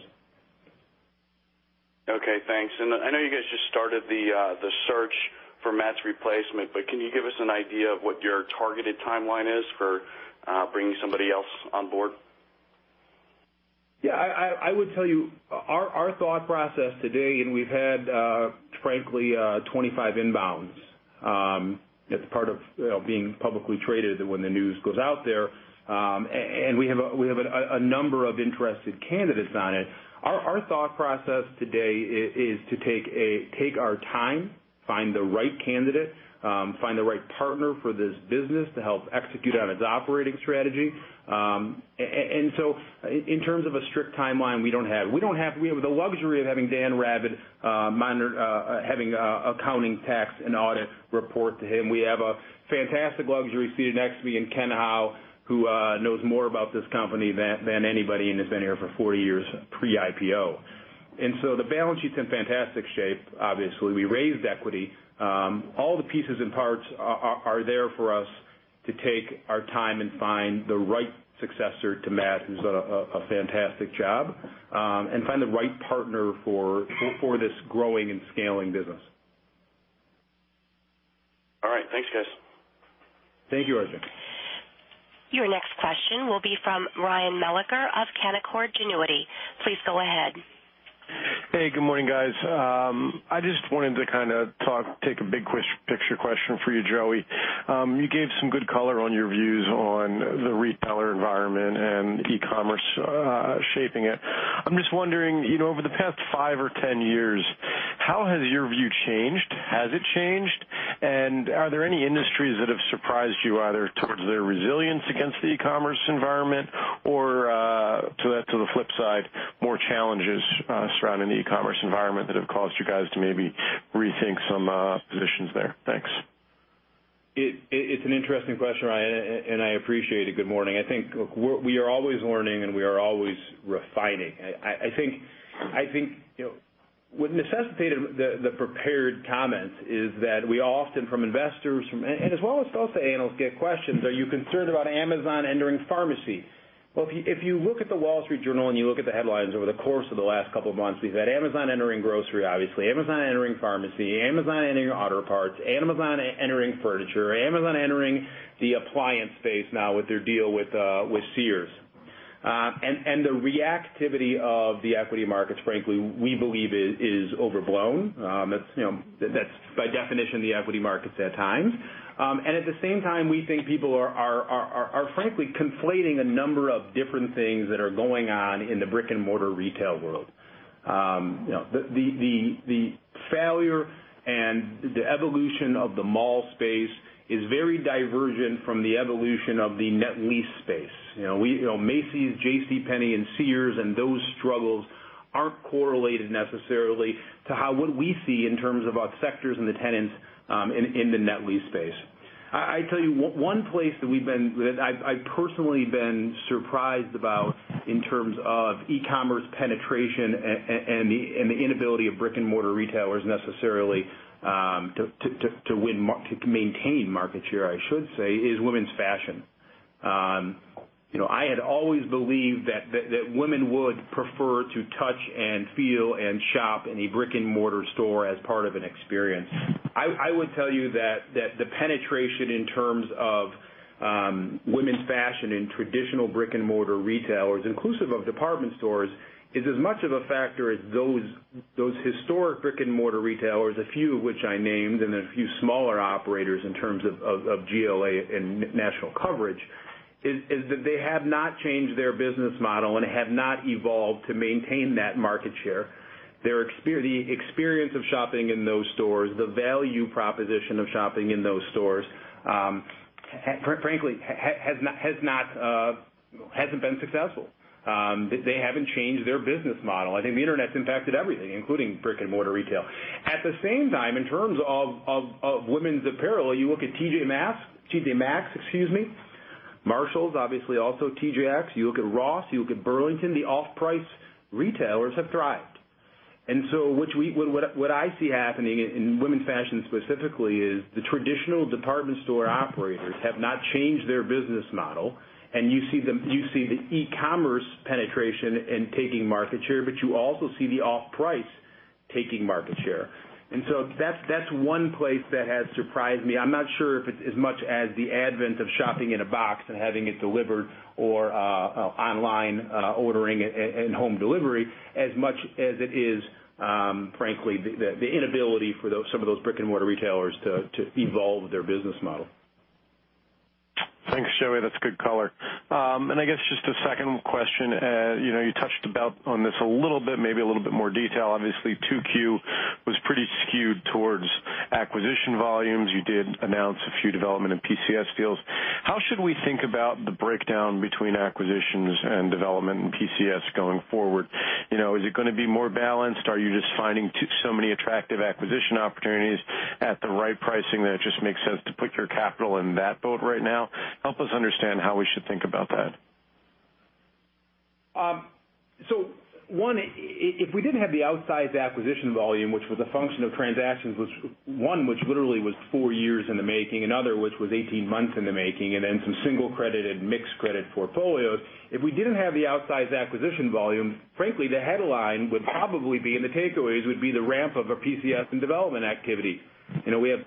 Okay, thanks. And I know you guys just started the search for Matt's replacement, but can you give us an idea of what your targeted timeline is for bringing somebody else on board? Yeah, I would tell you our thought process today, and we've had, frankly, 25 inbounds. It's part of being publicly traded when the news goes out there, and we have a number of interested candidates on it. Our thought process today is to take our time, find the right candidate, find the right partner for this business to help execute on its operating strategy. And so in terms of a strict timeline, we have the luxury of having Dan Rabid having accounting, tax, and audit report to him. We have a fantastic luxury seated next to me in Ken Howe, who knows more about this company than anybody and has been here for 40 years pre-IPO. And so the balance sheet's in fantastic shape, obviously. We raised equity. All the pieces and parts are there for us to take our time and find the right successor to Matt, who's done a fantastic job, and find the right partner for this growing and scaling business. All right. Thanks, guys. Thank you, RJ. Your next question will be from Ryan Meliker of Canaccord Genuity. Please go ahead. Hey, good morning, guys. I just wanted to kind of take a big picture question for you, Joey. You gave some good color on your views on the retailer environment and e-commerce shaping it. I'm just wondering, over the past 5 or 10 years, how has your view changed? Has it changed? And are there any industries that have surprised you either towards their resilience against the e-commerce environment or to the flip side, more challenges surrounding the e-commerce environment that have caused you guys to maybe rethink some positions there? Thanks. It's an interesting question, Ryan, and I appreciate it. Good morning. I think we are always learning and we are always refining. I think what necessitated the prepared comments is that we often, from investors, and as well as also analysts, get questions: are you concerned about Amazon entering pharmacy? Well, if you look at the Wall Street Journal and you look at the headlines over the course of the last couple of months, we've had Amazon entering grocery, obviously, Amazon entering pharmacy, Amazon entering auto parts, Amazon entering furniture, Amazon entering the appliance space now with their deal with Sears. And the reactivity of the equity markets, frankly, we believe is overblown. That's by definition the equity markets at times. And at the same time, we think people are frankly conflating a number of different things that are going on in the brick and mortar retail world. The failure and the evolution of the mall space is very divergent from the evolution of the net lease space. Macy's, JCPenney, and Sears and those struggles aren't correlated necessarily to what we see in terms of sectors and the tenants in the net lease space. I tell you, one place that I've personally been surprised about in terms of e-commerce penetration and the inability of brick and mortar retailers necessarily to maintain market share, I should say, is women's fashion. I had always believed that women would prefer to touch and feel and shop in a brick and mortar store as part of an experience. I would tell you that the penetration in terms of women's fashion in traditional brick and mortar retailers, inclusive of department stores, is as much of a factor as those historic brick and mortar retailers, a few of which I named, and a few smaller operators in terms of GLA and national coverage, is that they have not changed their business model and have not evolved to maintain that market share. The experience of shopping in those stores, the value proposition of shopping in those stores, frankly, hasn't been successful. They haven't changed their business model. I think the internet's impacted everything, including brick and mortar retail. At the same time, in terms of women's apparel, you look at TJ Maxx, Marshalls, obviously also TJX. You look at Ross, you look at Burlington, the off-price retailers have thrived. And so what I see happening in women's fashion specifically is the traditional department store operators have not changed their business model, and you see the e-commerce penetration and taking market share, but you also see the off-price taking market share. And so that's one place that has surprised me. I'm not sure if it's as much as the advent of shopping in a box and having it delivered or online ordering and home delivery as much as it is, frankly, the inability for some of those brick and mortar retailers to evolve their business model. Thanks, Joey. That's good color. And I guess just a second question. You touched on this a little bit, maybe a little bit more detail. Obviously, 2Q was pretty skewed towards acquisition volumes. You did announce a few development and PCS deals. How should we think about the breakdown between acquisitions and development and PCS going forward? Is it going to be more balanced? Are you just finding so many attractive acquisition opportunities at the right pricing that it just makes sense to put your capital in that boat right now? Help us understand how we should think about that. So, one, if we didn't have the outsized acquisition volume, which was a function of transactions, which literally was 4 years in the making, another which was 18 months in the making, and then some single-credited, mixed-credit portfolios, if we didn't have the outsized acquisition volume, frankly, the headline would probably be, and the takeaways would be the ramp of our PCS and development activity. We have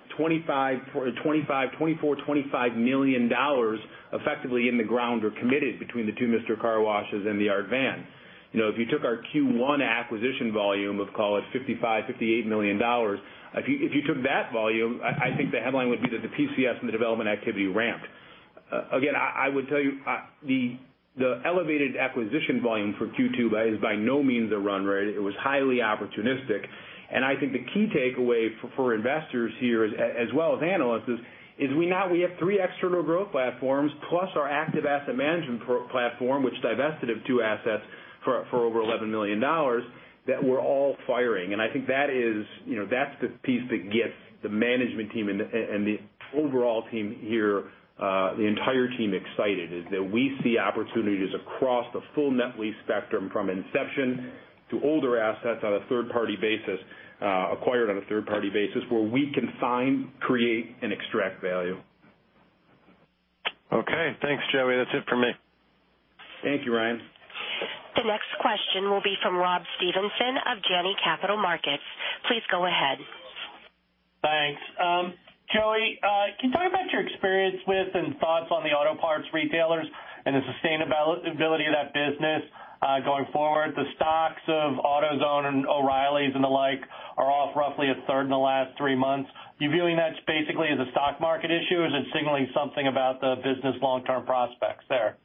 $25 million effectively in the ground or committed between the two Mr. Car Washes and the Art Van. If you took our Q1 acquisition volume of, call it, $58 million, if you took that volume, I think the headline would be that the PCS and the development activity ramped. Again, I would tell you the elevated acquisition volume for Q2 is by no means a run rate. It was highly opportunistic. And I think the key takeaway for investors here, as well as analysts, is we have 3 external growth platforms plus our active asset management platform, which divested of 2 assets for over $11 million, that we're all firing. And I think that's the piece that gets the management team and the overall team here, the entire team excited, is that we see opportunities across the full net lease spectrum from inception to older assets on a third-party basis, acquired on a third-party basis, where we can find, create, and extract value. Okay. Thanks, Joey. That's it for me. Thank you, Ryan. The next question will be from Rob Stevenson of Janney Capital Markets. Please go ahead. Thanks. Joey, can you talk about your experience with and thoughts on the auto parts retailers and the sustainability of that business going forward? The stocks of AutoZone and O'Reilly's and the like are off roughly a third in the last 3 months. You viewing that basically as a stock market issue, or is it signaling something about the business long-term prospects there?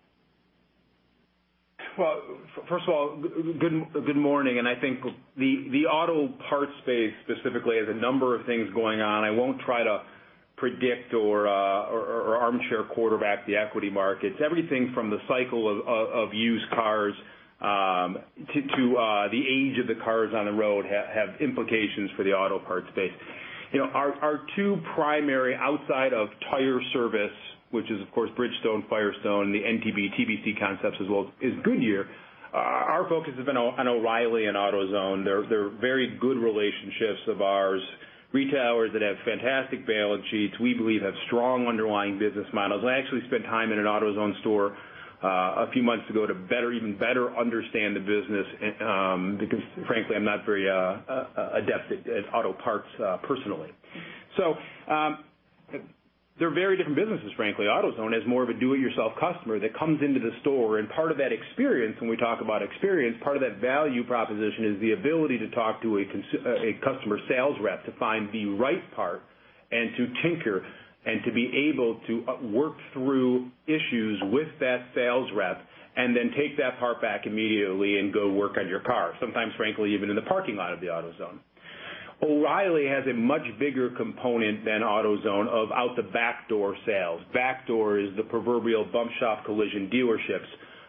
Well, first of all, good morning. And I think the auto parts space specifically has a number of things going on. I won't try to predict or armchair quarterback the equity markets. Everything from the cycle of used cars to the age of the cars on the road have implications for the auto parts space. Our 2 primary, outside of tire service, which is, of course, Bridgestone, Firestone, and the NTB, TBC concepts as well, is Goodyear. Our focus has been on O'Reilly and AutoZone. They're very good relationships of ours, retailers that have fantastic balance sheets, we believe have strong underlying business models. I actually spent time in an AutoZone store a few months ago to even better understand the business because, frankly, I'm not very adept at auto parts personally. So they're very different businesses, frankly. AutoZone is more of a do-it-yourself customer that comes into the store, and part of that experience, when we talk about experience, part of that value proposition is the ability to talk to a customer sales rep to find the right part and to tinker and to be able to work through issues with that sales rep and then take that part back immediately and go work on your car, sometimes, frankly, even in the parking lot of the AutoZone. O'Reilly has a much bigger component than AutoZone of out the back door sales. Back door is the proverbial bump shop collision dealerships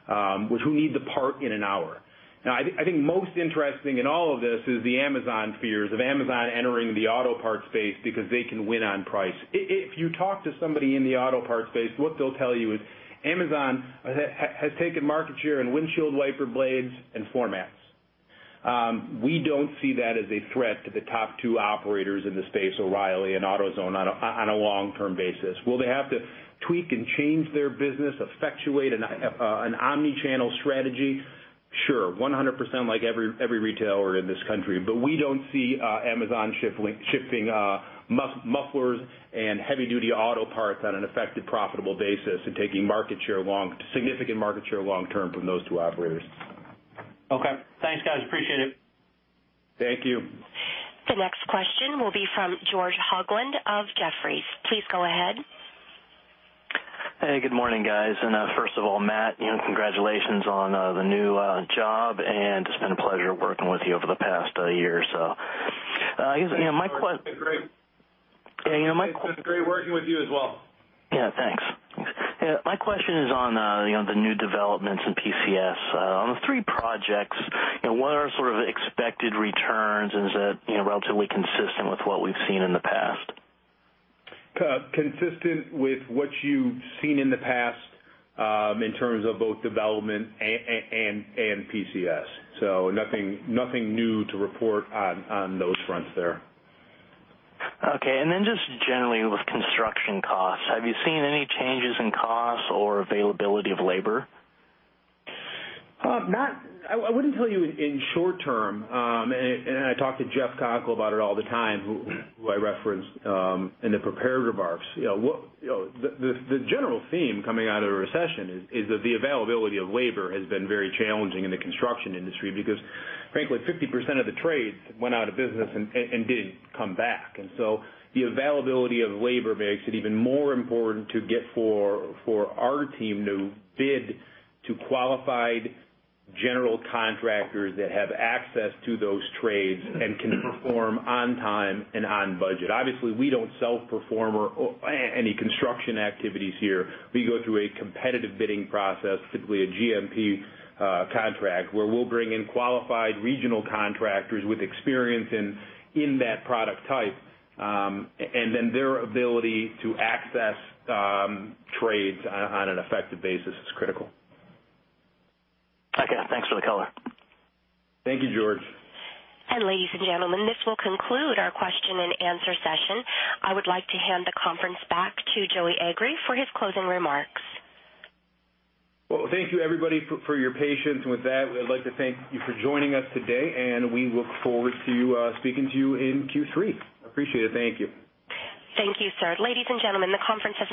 who need the part in an hour. Now, I think most interesting in all of this is the Amazon fears of Amazon entering the auto parts space because they can win on price. If you talk to somebody in the auto parts space, what they'll tell you is Amazon has taken market share in windshield wiper blades and floor mats. We don't see that as a threat to the top two operators in the space, O'Reilly and AutoZone, on a long-term basis. Will they have to tweak and change their business, effectuate an omni-channel strategy? Sure, 100% like every retailer in this country. But we don't see Amazon shipping mufflers and heavy-duty auto parts on an effective, profitable basis and taking significant market share long-term from those two operators. Okay. Thanks, guys. Appreciate it. Thank you. The next question will be from George Hoglund of Jefferies. Please go ahead. Hey, good morning, guys. And first of all, Matt, congratulations on the new job, and it's been a pleasure working with you over the past year or so. I guess my question. It's been great. It's been great working with you as well. Yeah, thanks. My question is on the new developments in PCS. On the three projects, what are sort of expected returns? Is that relatively consistent with what we've seen in the past? Consistent with what you've seen in the past in terms of both development and PCS. So nothing new to report on those fronts there. Okay, and then just generally with construction costs, have you seen any changes in costs or availability of labor? I wouldn't tell you in short term, and I talk to Jeff Conkle about it all the time, who I referenced in the prepared remarks. The general theme coming out of the recession is that the availability of labor has been very challenging in the construction industry because, frankly, 50% of the trades went out of business and didn't come back. And so the availability of labor makes it even more important to get for our team to bid to qualified general contractors that have access to those trades and can perform on time and on budget. Obviously, we don't self-perform any construction activities here. We go through a competitive bidding process, typically a GMP contract, where we'll bring in qualified regional contractors with experience in that product type, and then their ability to access trades on an effective basis is critical. Okay, thanks for the color. Thank you, George. And ladies and gentlemen, this will conclude our question and answer session. I would like to hand the conference back to Joey Agree for his closing remarks. Well, thank you, everybody, for your patience. And with that, I'd like to thank you for joining us today, and we look forward to speaking to you in Q3. Appreciate it. Thank you. Thank you, sir. Ladies and gentlemen, the conference has